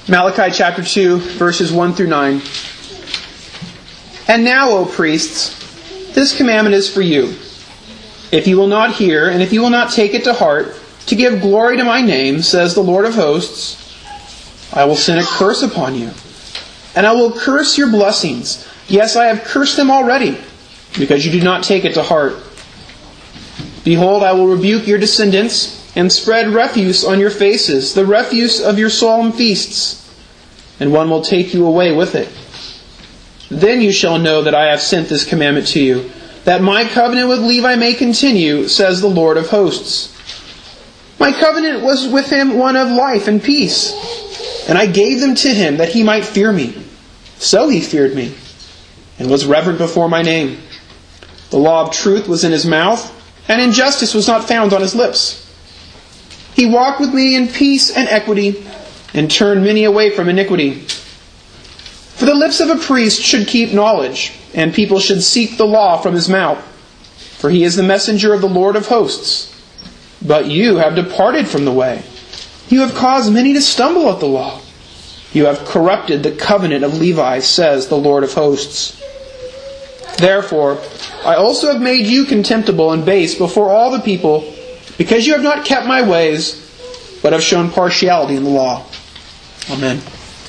Malachi chapter 2, verses 1 through 9. And now, O priests, this commandment is for you. If you will not hear, and if you will not take it to heart, to give glory to my name, says the Lord of hosts, I will send a curse upon you, and I will curse your blessings. Yes, I have cursed them already, because you do not take it to heart. Behold, I will rebuke your descendants, and spread refuse on your faces, the refuse of your solemn feasts, and one will take you away with it. Then you shall know that I have sent this commandment to you, that my covenant with Levi may continue, says the Lord of hosts. My covenant was with him one of life and peace, and I gave them to him that he might fear me. So he feared me, and was reverent before my name. The law of truth was in his mouth, and injustice was not found on his lips. He walked with me in peace and equity, and turned many away from iniquity. For the lips of a priest should keep knowledge, and people should seek the law from his mouth. For he is the messenger of the Lord of hosts. But you have departed from the way. You have caused many to stumble at the law. You have corrupted the covenant of Levi, says the Lord of hosts. Therefore, I also have made you contemptible and base before all the people, because you have not kept my ways, but have shown partiality in the law. Amen.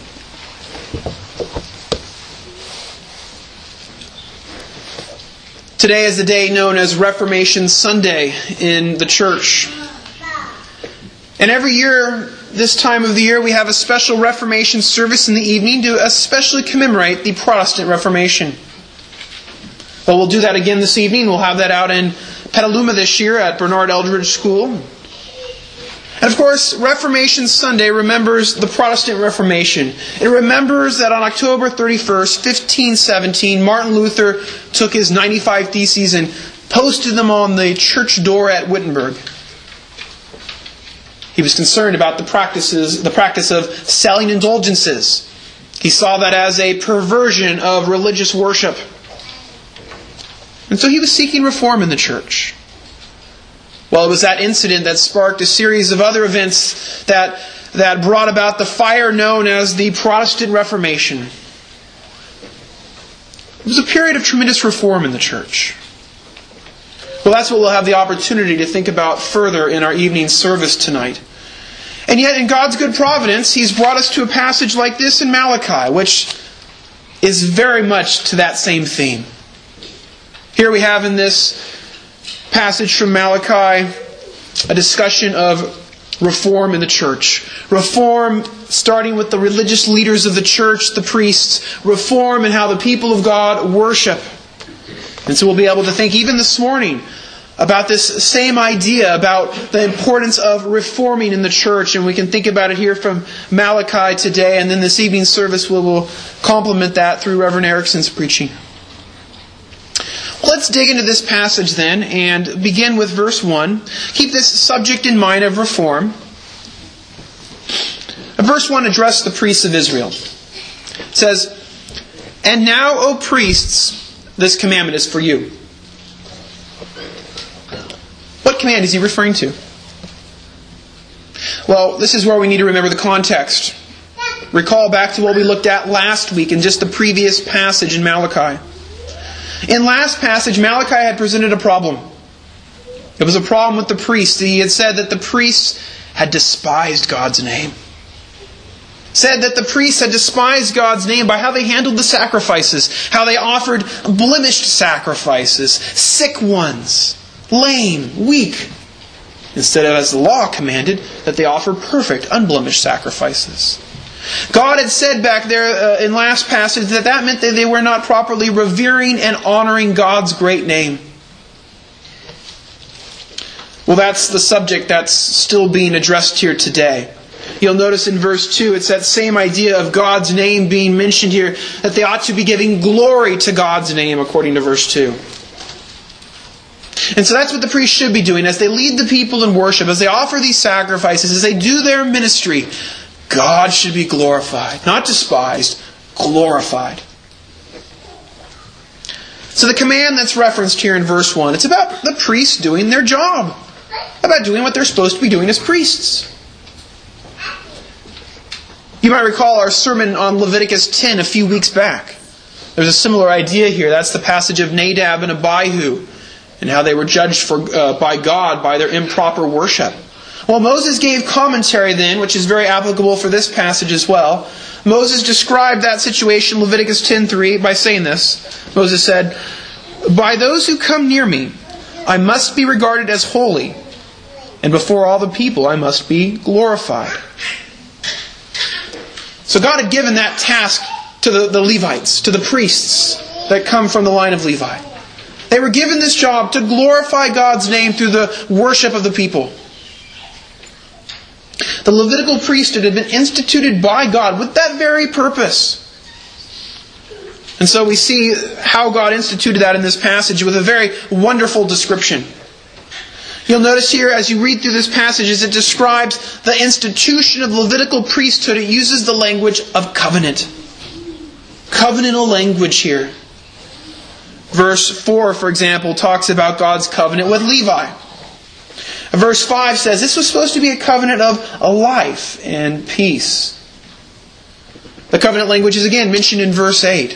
Today is the day known as Reformation Sunday in the church. And every year, this time of the year, we have a special Reformation service in the evening to especially commemorate the Protestant Reformation. Well, we'll do that again this evening. We'll have that out in Petaluma this year at Bernard Eldridge School. And of course, Reformation Sunday remembers the Protestant Reformation. It remembers that on October 31st, 1517, Martin Luther took his 95 Theses and posted them on the church door at Wittenberg. He was concerned about the practice of selling indulgences. He saw that as a perversion of religious worship. And so he was seeking reform in the church. Well, it was that incident that sparked a series of other events that brought about the fire known as the Protestant Reformation. It was a period of tremendous reform in the church. Well, that's what we'll have the opportunity to think about further in our evening service tonight. And yet, in God's good providence, He's brought us to a passage like this in Malachi, which is very much to that same theme. Here we have in this passage from Malachi a discussion of reform in the church. Reform starting with the religious leaders of the church, the priests. Reform in how the people of God worship. And so we'll be able to think even this morning about this same idea about the importance of reforming in the church. And we can think about it here from Malachi today. And then this evening's service will complement that through Reverend Erickson's preaching. Let's dig into this passage then and begin with verse 1. Keep this subject in mind of reform. Verse 1 addressed the priests of Israel. It says, And now, O priests, this commandment is for you. What command is he referring to? Well, this is where we need to remember the context. Recall back to what we looked at last week in just the previous passage in Malachi. In last passage, Malachi had presented a problem. It was a problem with the priests. He had said that the priests had despised God's name. Said that the priests had despised God's name by how they handled the sacrifices, how they offered blemished sacrifices, sick ones, lame, weak, instead of, as the law commanded, that they offer perfect, unblemished sacrifices. God had said back there in last passage that meant that they were not properly revering and honoring God's great name. Well, that's the subject that's still being addressed here today. You'll notice in verse 2, it's that same idea of God's name being mentioned here, that they ought to be giving glory to God's name, according to verse 2. And so that's what the priests should be doing as they lead the people in worship, as they offer these sacrifices, as they do their ministry. God should be glorified, not despised, glorified. So the command that's referenced here in verse 1, it's about the priests doing their job, about doing what they're supposed to be doing as priests. You might recall our sermon on Leviticus 10 a few weeks back. There's a similar idea here. That's the passage of Nadab and Abihu and how they were judged by God by their improper worship. Well, Moses gave commentary then, which is very applicable for this passage as well. Moses described that situation, Leviticus 10:3, by saying this. Moses said, "By those who come near me, I must be regarded as holy, and before all the people I must be glorified." So God had given that task to the Levites, to the priests that come from the line of Levi. They were given this job to glorify God's name through the worship of the people. The Levitical priesthood had been instituted by God with that very purpose. And so we see how God instituted that in this passage with a very wonderful description. You'll notice here as you read through this passage, as it describes the institution of Levitical priesthood, it uses the language of covenant. Covenantal language here. Verse 4, for example, talks about God's covenant with Levi. Verse 5 says this was supposed to be a covenant of a life and peace. The covenant language is again mentioned in verse 8.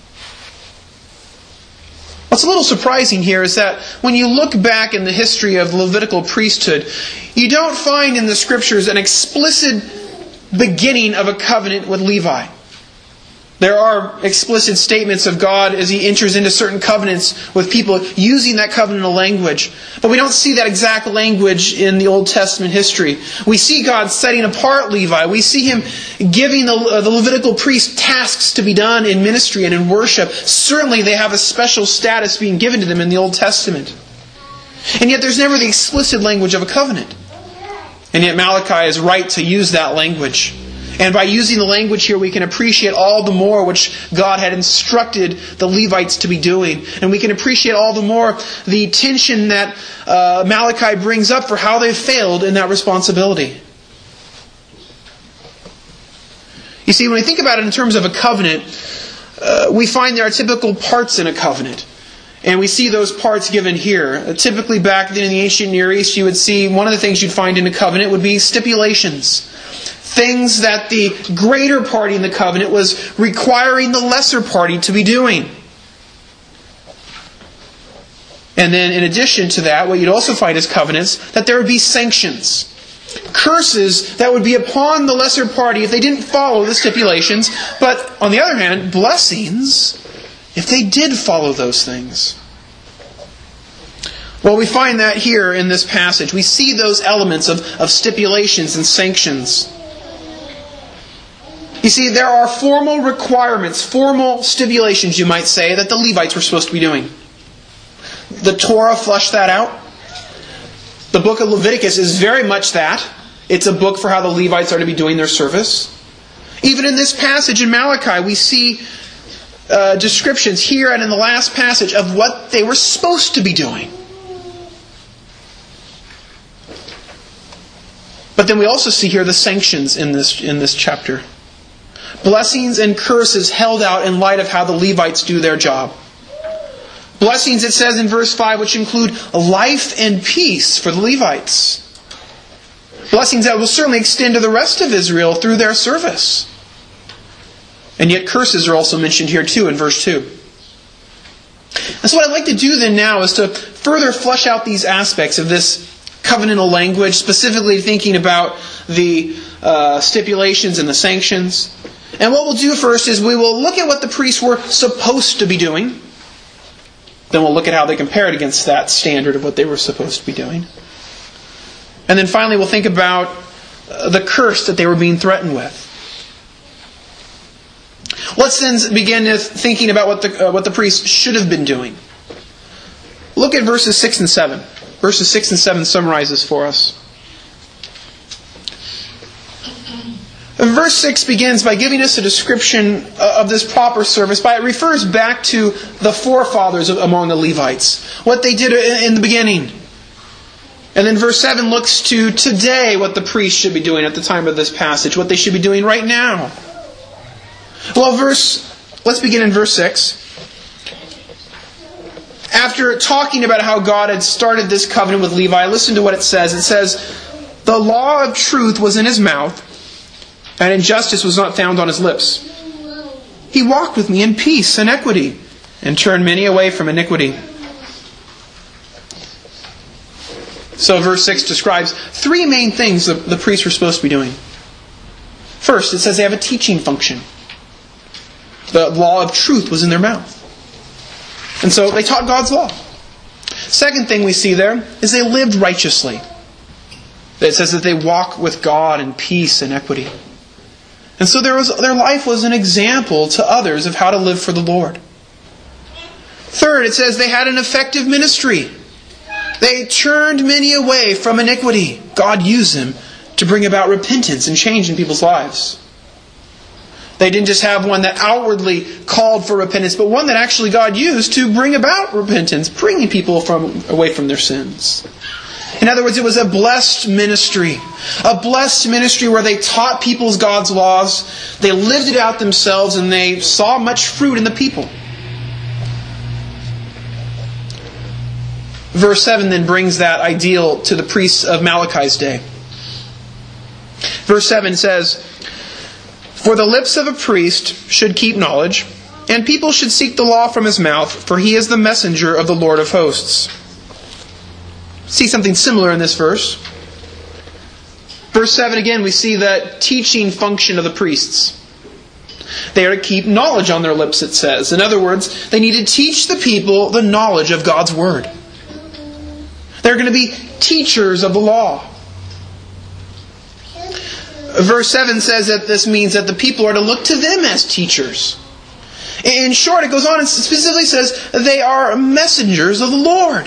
What's a little surprising here is that when you look back in the history of the Levitical priesthood, you don't find in the Scriptures an explicit beginning of a covenant with Levi. There are explicit statements of God as He enters into certain covenants with people using that covenantal language. But we don't see that exact language in the Old Testament history. We see God setting apart Levi. We see Him giving the Levitical priest tasks to be done in ministry and in worship. Certainly they have a special status being given to them in the Old Testament. And yet there's never the explicit language of a covenant. And yet Malachi is right to use that language. And by using the language here, we can appreciate all the more which God had instructed the Levites to be doing. And we can appreciate all the more the tension that Malachi brings up for how they failed in that responsibility. You see, when we think about it in terms of a covenant, we find there are typical parts in a covenant. And we see those parts given here. Typically back then in the ancient Near East, you would see one of the things you'd find in a covenant would be stipulations. Things that the greater party in the covenant was requiring the lesser party to be doing. And then in addition to that, what you'd also find as covenants, that there would be sanctions. Curses that would be upon the lesser party if they didn't follow the stipulations. But on the other hand, blessings if they did follow those things. Well, we find that here in this passage. We see those elements of stipulations and sanctions. You see, there are formal requirements, formal stipulations, you might say, that the Levites were supposed to be doing. The Torah fleshed that out. The book of Leviticus is very much that. It's a book for how the Levites are to be doing their service. Even in this passage in Malachi, we see descriptions here and in the last passage of what they were supposed to be doing. But then we also see here the sanctions in this chapter. Blessings and curses held out in light of how the Levites do their job. Blessings, it says in verse 5, which include life and peace for the Levites. Blessings that will certainly extend to the rest of Israel through their service. And yet curses are also mentioned here too in verse 2. And so what I'd like to do then now is to further flesh out these aspects of this covenantal language, specifically thinking about the stipulations and the sanctions. And what we'll do first is we will look at what the priests were supposed to be doing. Then we'll look at how they compare it against that standard of what they were supposed to be doing. And then finally we'll think about the curse that they were being threatened with. Let's then begin thinking about what the priests should have been doing. Look at verses 6 and 7. Verses 6 and 7 summarizes for us. Verse 6 begins by giving us a description of this proper service. It refers back to the forefathers among the Levites. What they did in the beginning. And then verse 7 looks to today what the priests should be doing at the time of this passage. What they should be doing right now. Well, let's begin in verse 6. After talking about how God had started this covenant with Levi, listen to what it says. It says, "The law of truth was in his mouth, and injustice was not found on his lips. He walked with me in peace and equity, and turned many away from iniquity. So verse 6 describes three main things the priests were supposed to be doing. First, it says they have a teaching function. The law of truth was in their mouth. And so they taught God's law. Second thing we see there is they lived righteously. It says that they walk with God in peace and equity. And so their life was an example to others of how to live for the Lord. Third, it says they had an effective ministry. They turned many away from iniquity. God used them to bring about repentance and change in people's lives. They didn't just have one that outwardly called for repentance, but one that actually God used to bring about repentance, bringing people away from their sins. In other words, it was a blessed ministry. A blessed ministry where they taught people God's laws, they lived it out themselves, and they saw much fruit in the people. Verse 7 then brings that ideal to the priests of Malachi's day. Verse 7 says, "For the lips of a priest should keep knowledge, and people should seek the law from his mouth, for he is the messenger of the Lord of hosts." See something similar in this verse. Verse 7 again, we see the teaching function of the priests. They are to keep knowledge on their lips, it says. In other words, they need to teach the people the knowledge of God's Word. They're going to be teachers of the law. Verse 7 says that this means that the people are to look to them as teachers. In short, it goes on and specifically says they are messengers of the Lord.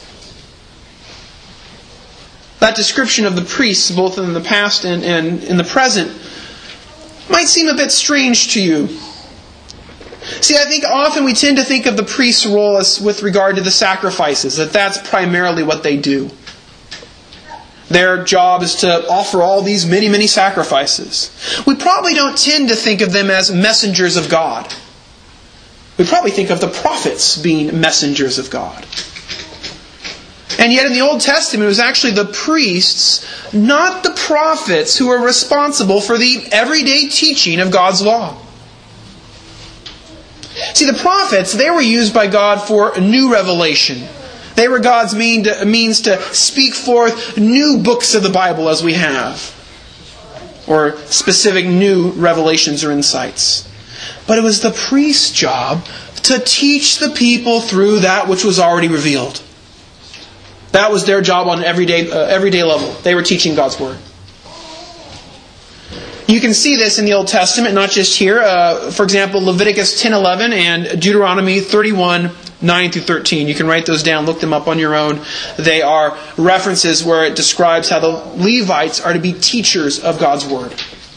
That description of the priests, both in the past and in the present, might seem a bit strange to you. See, I think often we tend to think of the priest's role as with regard to the sacrifices, that's primarily what they do. Their job is to offer all these many, many sacrifices. We probably don't tend to think of them as messengers of God. We probably think of the prophets being messengers of God. And yet in the Old Testament, it was actually the priests, not the prophets, who were responsible for the everyday teaching of God's law. See, the prophets, they were used by God for new revelation. They were God's means to speak forth new books of the Bible as we have. Or specific new revelations or insights. But it was the priest's job to teach the people through that which was already revealed. That was their job on an everyday level. They were teaching God's Word. You can see this in the Old Testament, not just here. For example, Leviticus 10:11 and Deuteronomy 31:9-13. You can write those down, look them up on your own. They are references where it describes how the Levites are to be teachers of God's Word.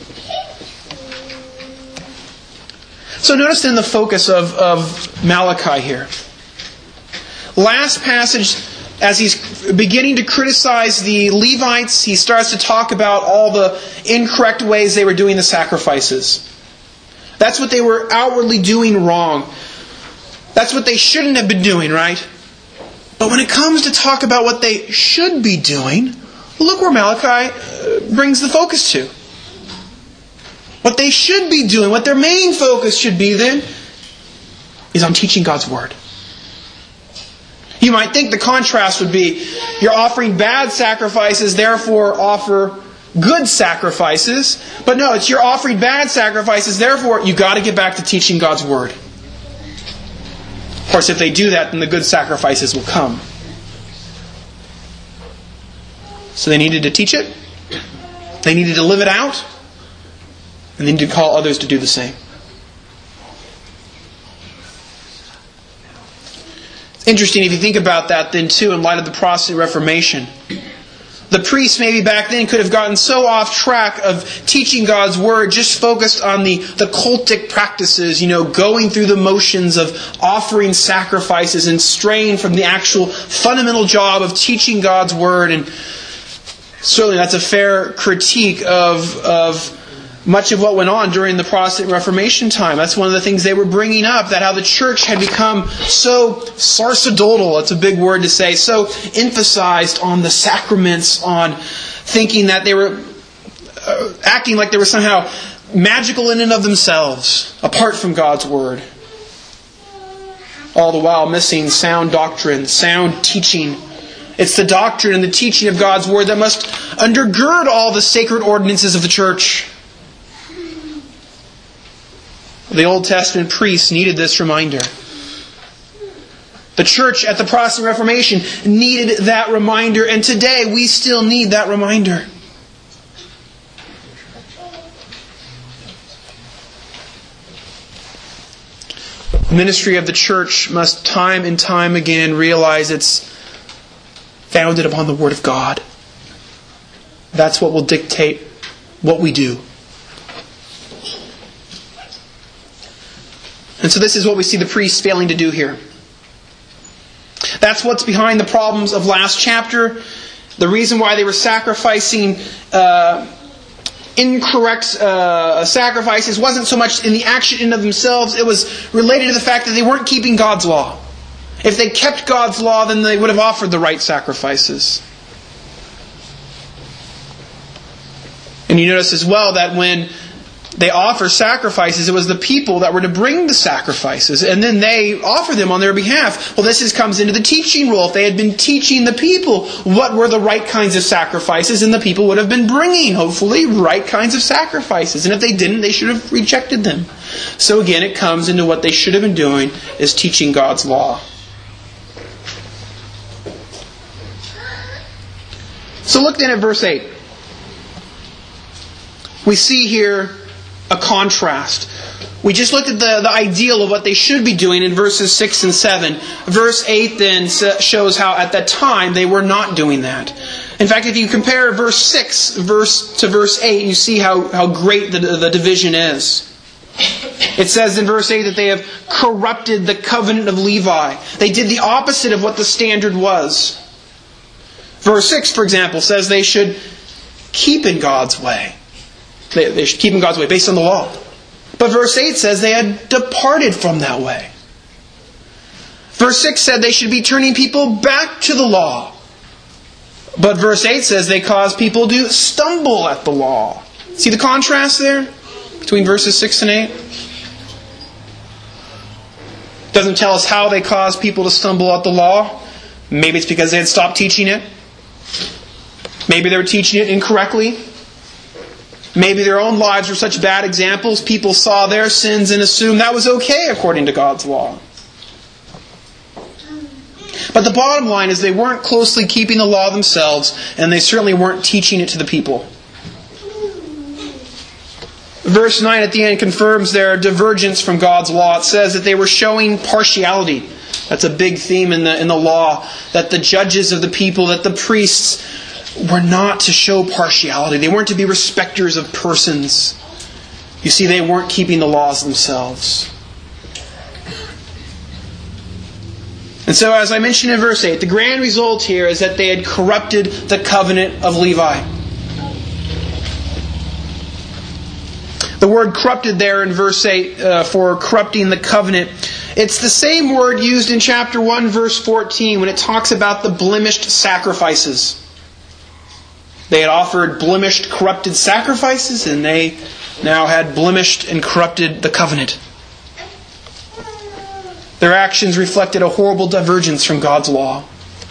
So notice then the focus of Malachi here. Last passage, as he's beginning to criticize the Levites, he starts to talk about all the incorrect ways they were doing the sacrifices. That's what they were outwardly doing wrong. That's what they shouldn't have been doing, right? But when it comes to talk about what they should be doing, look where Malachi brings the focus to. What they should be doing, what their main focus should be then, is on teaching God's Word. You might think the contrast would be, you're offering bad sacrifices, therefore offer good sacrifices. But no, it's you're offering bad sacrifices, therefore you've got to get back to teaching God's Word. Of course, if they do that, then the good sacrifices will come. So they needed to teach it. They needed to live it out. And they needed to call others to do the same. Interesting if you think about that then too in light of the Protestant Reformation. The priests maybe back then could have gotten so off track of teaching God's Word, just focused on the cultic practices, going through the motions of offering sacrifices and straying from the actual fundamental job of teaching God's Word. And certainly that's a fair critique of much of what went on during the Protestant Reformation time. That's one of the things they were bringing up, that how the church had become so sacerdotal, it's a big word to say, so emphasized on the sacraments, on thinking that they were acting like they were somehow magical in and of themselves, apart from God's Word. All the while missing sound doctrine, sound teaching. It's the doctrine and the teaching of God's Word that must undergird all the sacred ordinances of the church. The Old Testament priests needed this reminder. The church at the Protestant Reformation needed that reminder, and today we still need that reminder. The ministry of the church must time and time again realize it's founded upon the Word of God. That's what will dictate what we do. And so this is what we see the priests failing to do here. That's what's behind the problems of last chapter. The reason why they were sacrificing incorrect sacrifices wasn't so much in the action in of themselves. It was related to the fact that they weren't keeping God's law. If they kept God's law, then they would have offered the right sacrifices. And you notice as well that when they offer sacrifices, it was the people that were to bring the sacrifices, and then they offer them on their behalf. Well, this comes into the teaching role. If they had been teaching the people what were the right kinds of sacrifices, and the people would have been bringing, hopefully, right kinds of sacrifices. And if they didn't, they should have rejected them. So again, it comes into what they should have been doing, is teaching God's law. So look then at verse 8. We see here a contrast. We just looked at the ideal of what they should be doing in verses 6 and 7. Verse 8 then shows how at that time they were not doing that. In fact, if you compare verse 6 to verse 8, you see how great the division is. It says in verse 8 that they have corrupted the covenant of Levi. They did the opposite of what the standard was. Verse 6, for example, says they should keep in God's way. They should keep in God's way based on the law. But verse 8 says they had departed from that way. Verse 6 said they should be turning people back to the law. But verse 8 says they cause people to stumble at the law. See the contrast there between verses 6 and 8? Doesn't tell us how they cause people to stumble at the law. Maybe it's because they had stopped teaching it. Maybe they were teaching it incorrectly. Maybe their own lives were such bad examples, people saw their sins and assumed that was okay according to God's law. But the bottom line is they weren't closely keeping the law themselves, and they certainly weren't teaching it to the people. Verse 9 at the end confirms their divergence from God's law. It says that they were showing partiality. That's a big theme in the law, that the judges of the people, that the priests were not to show partiality. They weren't to be respecters of persons. You see, they weren't keeping the laws themselves. And so, as I mentioned in verse 8, the grand result here is that they had corrupted the covenant of Levi. The word corrupted there in verse 8 for corrupting the covenant, it's the same word used in chapter 1, verse 14, when it talks about the blemished sacrifices. They had offered blemished, corrupted sacrifices, and they now had blemished and corrupted the covenant. Their actions reflected a horrible divergence from God's law.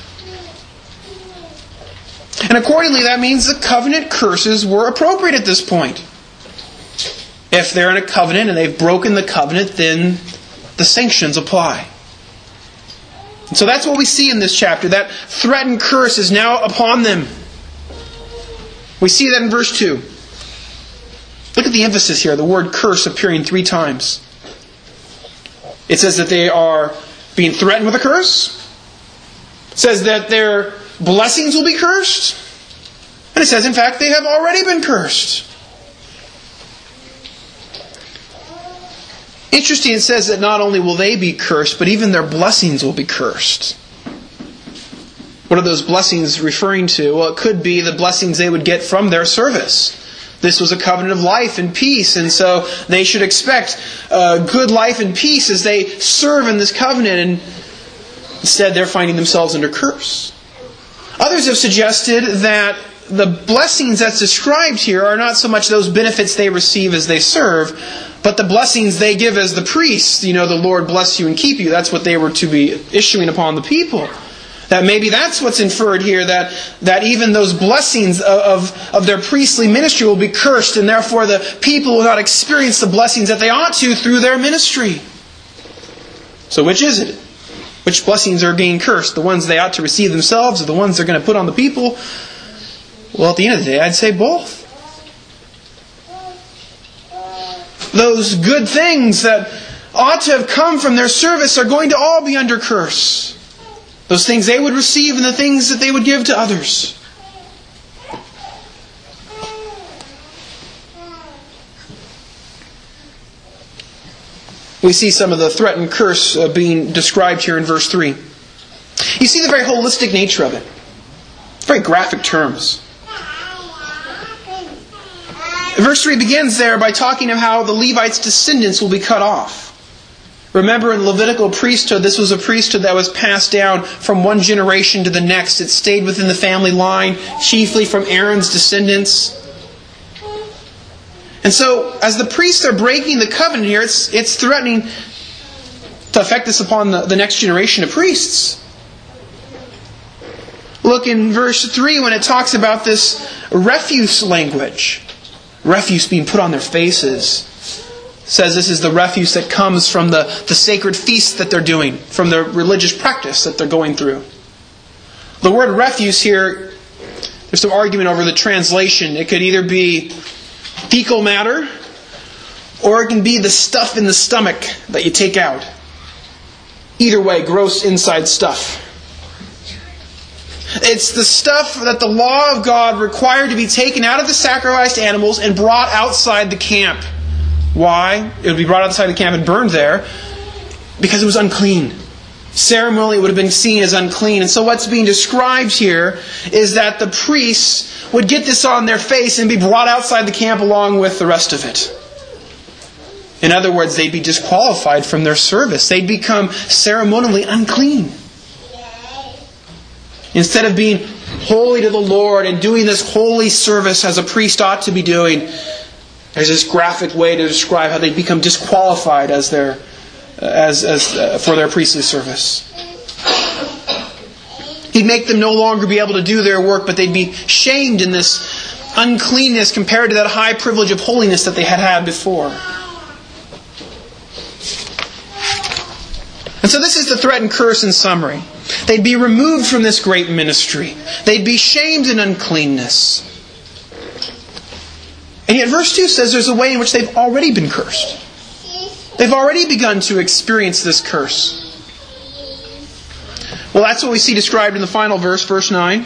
And accordingly, that means the covenant curses were appropriate at this point. If they're in a covenant and they've broken the covenant, then the sanctions apply. And so that's what we see in this chapter. That threatened curse is now upon them. We see that in verse 2. Look at the emphasis here, the word curse appearing 3 times. It says that they are being threatened with a curse. It says that their blessings will be cursed. And it says, in fact, they have already been cursed. Interesting, it says that not only will they be cursed, but even their blessings will be cursed. What are those blessings referring to? Well, it could be the blessings they would get from their service. This was a covenant of life and peace, and so they should expect good life and peace as they serve in this covenant, and instead they're finding themselves under curse. Others have suggested that the blessings that's described here are not so much those benefits they receive as they serve, but the blessings they give as the priests. The Lord bless you and keep you. That's what they were to be issuing upon the people. That maybe that's what's inferred here, that even those blessings of their priestly ministry will be cursed, and therefore the people will not experience the blessings that they ought to through their ministry. So which is it? Which blessings are being cursed? The ones they ought to receive themselves, or the ones they're going to put on the people? Well, at the end of the day, I'd say both. Those good things that ought to have come from their service are going to all be under curse. Those things they would receive and the things that they would give to others. We see some of the threatened curse being described here in verse 3. You see the very holistic nature of it. Very graphic terms. Verse 3 begins there by talking of how the Levites' descendants will be cut off. Remember, in Levitical priesthood, this was a priesthood that was passed down from one generation to the next. It stayed within the family line, chiefly from Aaron's descendants. And so, as the priests are breaking the covenant here, it's threatening to affect this upon the next generation of priests. Look in verse 3 when it talks about this refuse language. Refuse being put on their faces. It says this is the refuse that comes from the sacred feast that they're doing, from the religious practice that they're going through. The word refuse here, there's some argument over the translation. It could either be fecal matter, or it can be the stuff in the stomach that you take out. Either way, gross inside stuff. It's the stuff that the law of God required to be taken out of the sacrificed animals and brought outside the camp. Why? It would be brought outside the camp and burned there because it was unclean. Ceremonially, it would have been seen as unclean. And so what's being described here is that the priests would get this on their face and be brought outside the camp along with the rest of it. In other words, they'd be disqualified from their service. They'd become ceremonially unclean. Instead of being holy to the Lord and doing this holy service as a priest ought to be doing, there's this graphic way to describe how they become disqualified for their priestly service. He'd make them no longer be able to do their work, but they'd be shamed in this uncleanness compared to that high privilege of holiness that they had had before. And so this is the threat and curse in summary. They'd be removed from this great ministry. They'd be shamed in uncleanness. And yet verse 2 says there's a way in which they've already been cursed. They've already begun to experience this curse. Well, that's what we see described in the final verse, verse 9.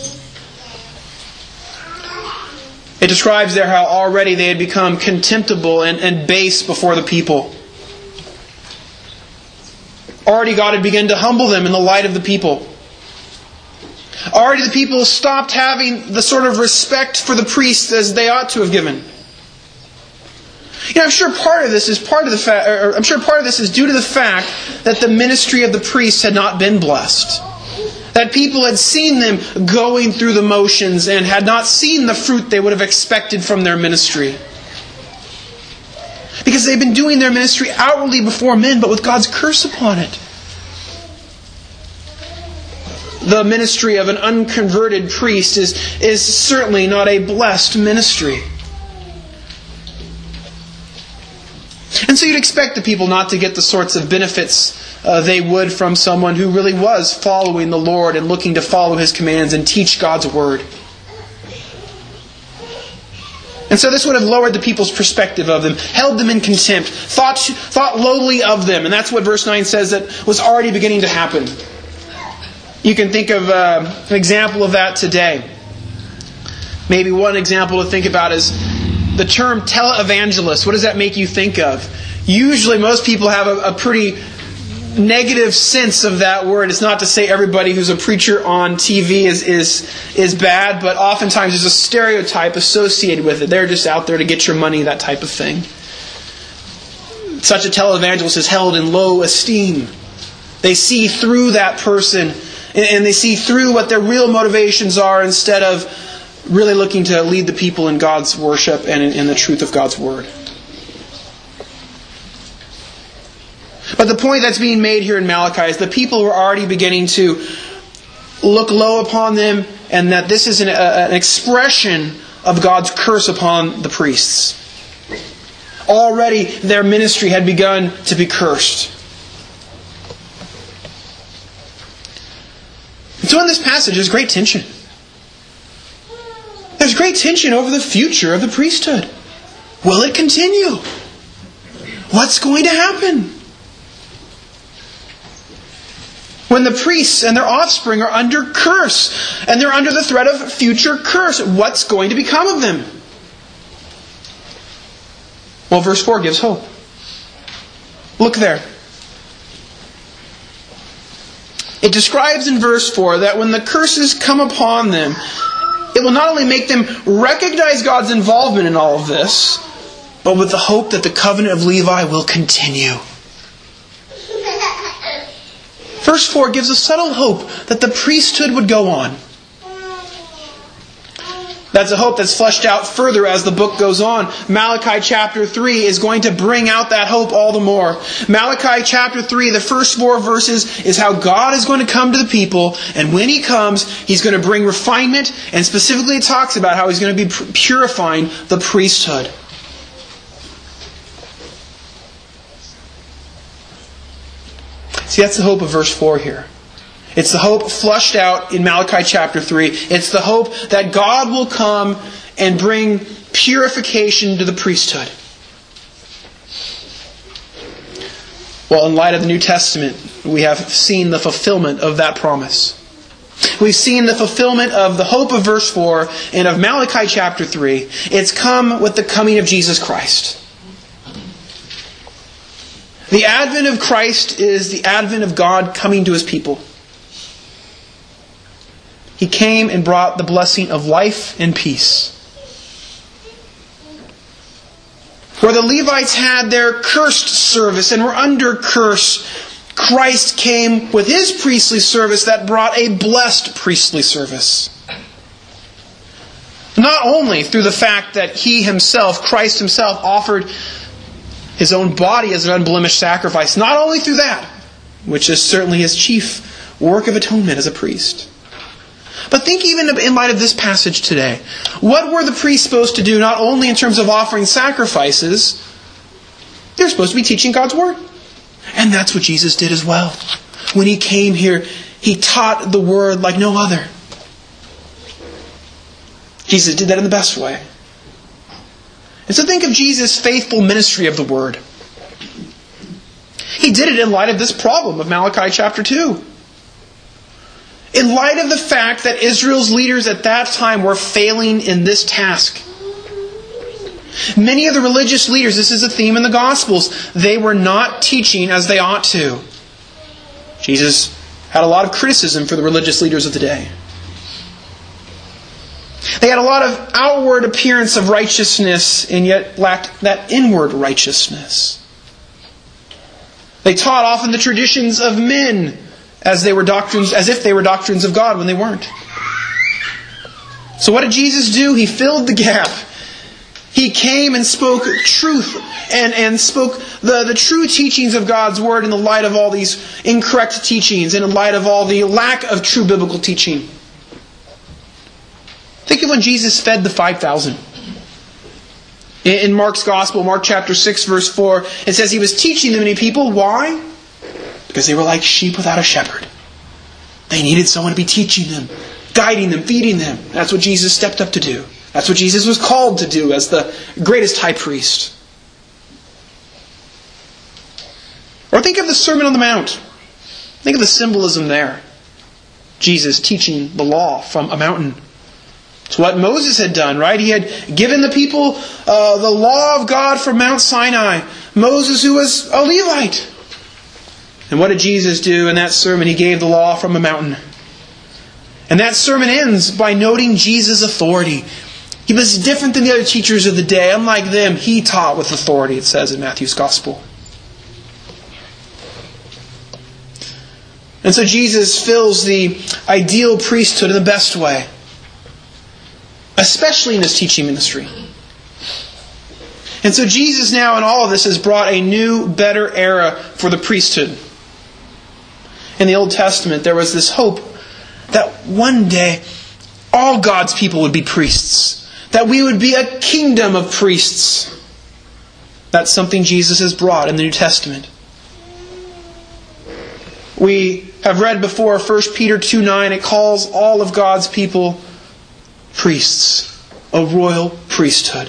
It describes there how already they had become contemptible and base before the people. Already God had begun to humble them in the light of the people. Already the people stopped having the sort of respect for the priests as they ought to have given. I'm sure part of this is due to the fact that the ministry of the priests had not been blessed. That people had seen them going through the motions and had not seen the fruit they would have expected from their ministry. Because they've been doing their ministry outwardly before men, but with God's curse upon it. The ministry of an unconverted priest is certainly not a blessed ministry. And so you'd expect the people not to get the sorts of benefits they would from someone who really was following the Lord and looking to follow His commands and teach God's Word. And so this would have lowered the people's perspective of them, held them in contempt, thought lowly of them. And that's what verse 9 says that was already beginning to happen. You can think of an example of that today. Maybe one example to think about is the term televangelist. What does that make you think of? Usually most people have a pretty negative sense of that word. It's not to say everybody who's a preacher on TV is bad, but oftentimes there's a stereotype associated with it. They're just out there to get your money, that type of thing. Such a televangelist is held in low esteem. They see through that person, and they see through what their real motivations are instead of really looking to lead the people in God's worship and in the truth of God's Word. But the point that's being made here in Malachi is the people were already beginning to look low upon them, and that this is an expression of God's curse upon the priests. Already their ministry had begun to be cursed. And so in this passage there's great tension. There's great tension over the future of the priesthood. Will it continue? What's going to happen? When the priests and their offspring are under curse, and they're under the threat of future curse, what's going to become of them? Well, verse 4 gives hope. Look there. It describes in verse 4 that when the curses come upon them, it will not only make them recognize God's involvement in all of this, but with the hope that the covenant of Levi will continue. Verse 4 gives a subtle hope that the priesthood would go on. That's a hope that's fleshed out further as the book goes on. Malachi chapter 3 is going to bring out that hope all the more. Malachi chapter 3, the first 4 verses, is how God is going to come to the people, and when He comes, He's going to bring refinement, and specifically it talks about how He's going to be purifying the priesthood. See, that's the hope of verse 4 here. It's the hope flushed out in Malachi chapter 3. It's the hope that God will come and bring purification to the priesthood. Well, in light of the New Testament, we have seen the fulfillment of that promise. We've seen the fulfillment of the hope of verse 4 and of Malachi chapter 3. It's come with the coming of Jesus Christ. The advent of Christ is the advent of God coming to His people. He came and brought the blessing of life and peace. Where the Levites had their cursed service and were under curse, Christ came with His priestly service that brought a blessed priestly service. Not only through the fact that He Himself, Christ Himself, offered His own body as an unblemished sacrifice. Not only through that, which is certainly His chief work of atonement as a priest. But think even in light of this passage today. What were the priests supposed to do not only in terms of offering sacrifices, they're supposed to be teaching God's Word. And that's what Jesus did as well. When He came here, He taught the Word like no other. Jesus did that in the best way. And so think of Jesus' faithful ministry of the Word. He did it in light of this problem of Malachi chapter 2. In light of the fact that Israel's leaders at that time were failing in this task. Many of the religious leaders, this is a theme in the Gospels, they were not teaching as they ought to. Jesus had a lot of criticism for the religious leaders of the day. They had a lot of outward appearance of righteousness and yet lacked that inward righteousness. They taught often the traditions of men as if they were doctrines of God when they weren't. So what did Jesus do? He filled the gap. He came and spoke truth and spoke the true teachings of God's Word in the light of all these incorrect teachings and in light of all the lack of true biblical teaching. Think of when Jesus fed the 5,000. In Mark's Gospel, Mark chapter 6, verse 4, it says He was teaching the many people. Why? Because they were like sheep without a shepherd. They needed someone to be teaching them, guiding them, feeding them. That's what Jesus stepped up to do. That's what Jesus was called to do as the greatest high priest. Or think of the Sermon on the Mount. Think of the symbolism there. Jesus teaching the law from a mountain. It's what Moses had done, right? He had given the people the law of God from Mount Sinai. Moses, who was a Levite. And what did Jesus do in that sermon? He gave the law from a mountain. And that sermon ends by noting Jesus' authority. He was different than the other teachers of the day. Unlike them, He taught with authority, it says in Matthew's Gospel. And so Jesus fills the ideal priesthood in the best way. A especially in his teaching ministry. And so Jesus now in all of this has brought a new, better era for the priesthood. In the Old Testament, there was this hope that one day all God's people would be priests. That we would be a kingdom of priests. That's something Jesus has brought in the New Testament. We have read before 1 Peter 2:9. It calls all of God's people priests. A royal priesthood.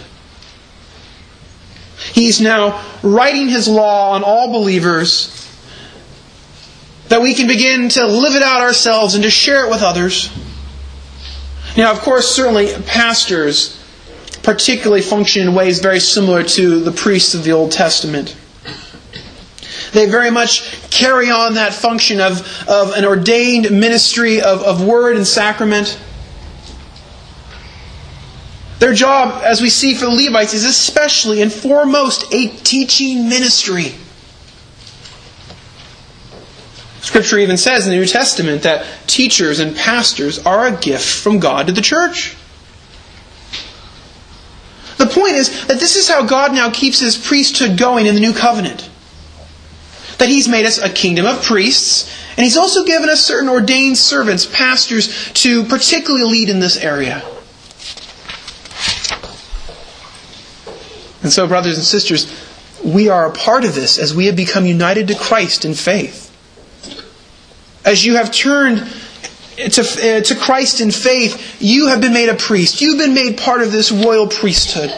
He's now writing His law on all believers, that we can begin to live it out ourselves and to share it with others. Now, of course, certainly pastors particularly function in ways very similar to the priests of the Old Testament. They very much carry on that function of an ordained ministry of word and sacrament. Their job, as we see for the Levites, is especially and foremost a teaching ministry. Scripture even says in the New Testament that teachers and pastors are a gift from God to the church. The point is that this is how God now keeps His priesthood going in the New Covenant. That He's made us a kingdom of priests, and He's also given us certain ordained servants, pastors, to particularly lead in this area. And so, brothers and sisters, we are a part of this as we have become united to Christ in faith. As you have turned to Christ in faith, you have been made a priest. You've been made part of this royal priesthood.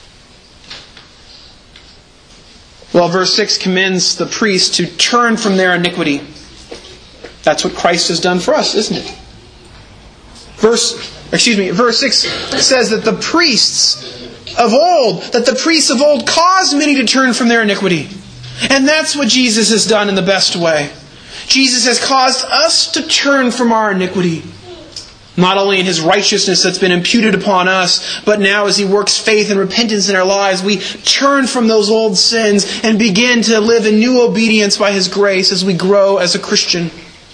Well, verse 6 commends the priest to turn from their iniquity. That's what Christ has done for us, isn't it? Verse 6 says that the priests of old caused many to turn from their iniquity. And that's what Jesus has done in the best way. Jesus has caused us to turn from our iniquity. Not only in His righteousness that's been imputed upon us, but now as He works faith and repentance in our lives, we turn from those old sins and begin to live in new obedience by His grace as we grow as a Christian.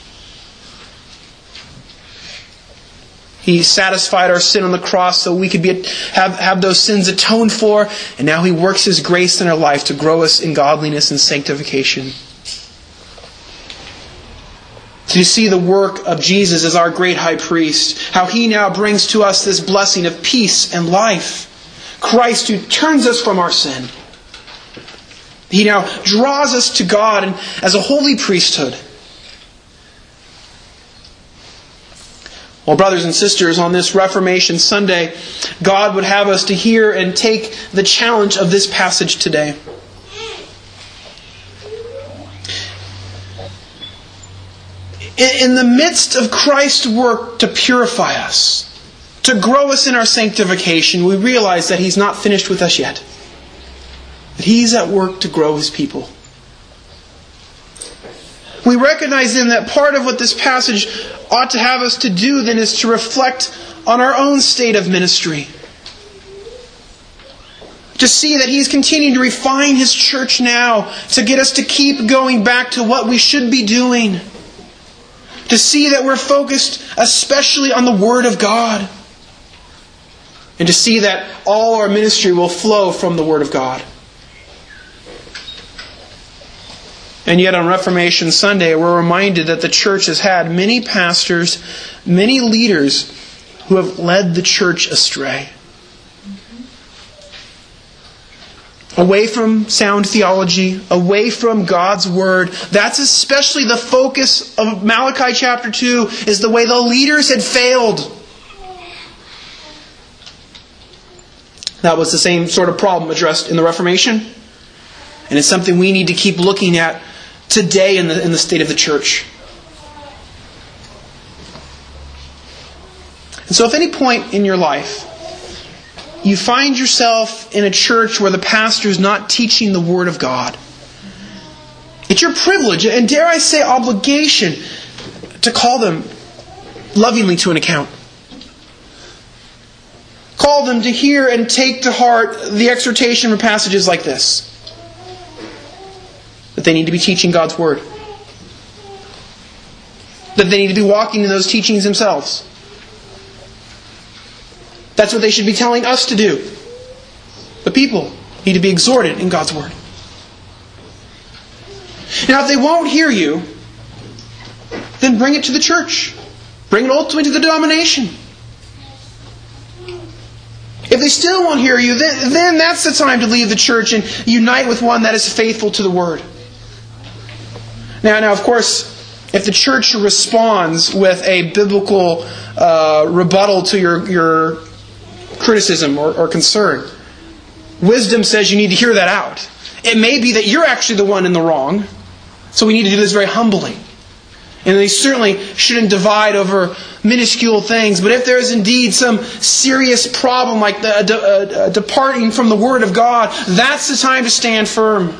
He satisfied our sin on the cross so we could have those sins atoned for, and now He works His grace in our life to grow us in godliness and sanctification. So you see the work of Jesus as our great high priest, how He now brings to us this blessing of peace and life. Christ who turns us from our sin. He now draws us to God as a holy priesthood. Well, brothers and sisters, on this Reformation Sunday, God would have us to hear and take the challenge of this passage today. In the midst of Christ's work to purify us, to grow us in our sanctification, we realize that He's not finished with us yet. That He's at work to grow His people. We recognize then that part of what this passage ought to have us to do then is to reflect on our own state of ministry. To see that He's continuing to refine His church now, to get us to keep going back to what we should be doing. To see that we're focused especially on the Word of God. And to see that all our ministry will flow from the Word of God. And yet on Reformation Sunday, we're reminded that the church has had many pastors, many leaders who have led the church astray. Away from sound theology, away from God's Word. That's especially the focus of Malachi chapter 2, is the way the leaders had failed. That was the same sort of problem addressed in the Reformation. And it's something we need to keep looking at today in the state of the church. And so if any point in your life you find yourself in a church where the pastor is not teaching the Word of God, it's your privilege, and dare I say obligation, to call them lovingly to an account. Call them to hear and take to heart the exhortation from passages like this. That they need to be teaching God's Word. That they need to be walking in those teachings themselves. That's what they should be telling us to do. The people need to be exhorted in God's Word. Now, if they won't hear you, then bring it to the church. Bring it ultimately to the denomination. If they still won't hear you, then that's the time to leave the church and unite with one that is faithful to the Word. Now, of course, if the church responds with a biblical rebuttal to your criticism or concern, wisdom says you need to hear that out. It may be that you're actually the one in the wrong, so we need to do this very humbly. And they certainly shouldn't divide over minuscule things. But if there is indeed some serious problem like departing from the Word of God, that's the time to stand firm.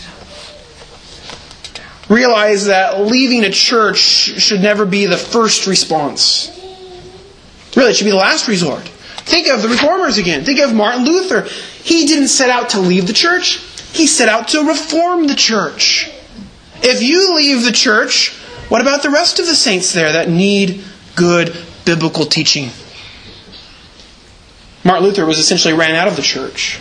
Realize that leaving a church should never be the first response. Really, it should be the last resort. Think of the Reformers again. Think of Martin Luther. He didn't set out to leave the church. He set out to reform the church. If you leave the church, what about the rest of the saints there that need good biblical teaching? Martin Luther was essentially ran out of the church.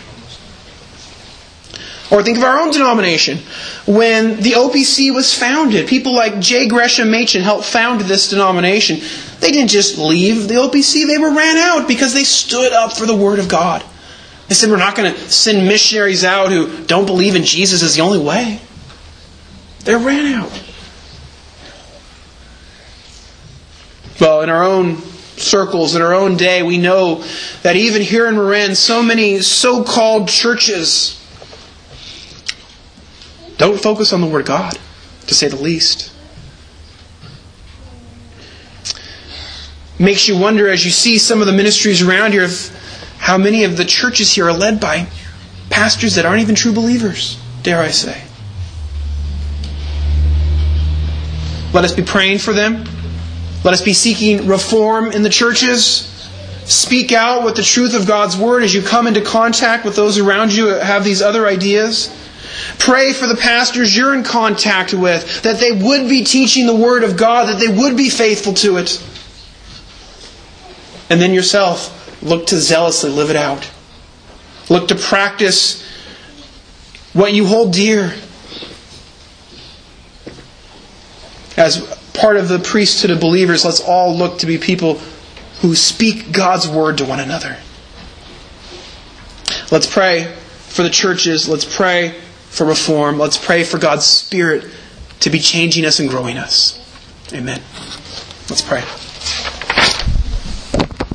Or think of our own denomination. When the OPC was founded, people like J. Gresham Machen helped found this denomination. They didn't just leave the OPC, they were ran out because they stood up for the Word of God. They said, we're not going to send missionaries out who don't believe in Jesus as the only way. They ran out. Well, in our own circles, in our own day, we know that even here in Marin, so many so-called churches don't focus on the Word of God, to say the least. Makes you wonder as you see some of the ministries around here of how many of the churches here are led by pastors that aren't even true believers, dare I say. Let us be praying for them. Let us be seeking reform in the churches. Speak out with the truth of God's Word as you come into contact with those around you who have these other ideas. Pray for the pastors you're in contact with, that they would be teaching the Word of God, that they would be faithful to it. And then yourself, look to zealously live it out. Look to practice what you hold dear. As part of the priesthood of believers, let's all look to be people who speak God's Word to one another. Let's pray for the churches. Let's pray for reform. Let's pray for God's Spirit to be changing us and growing us. Amen. Let's pray.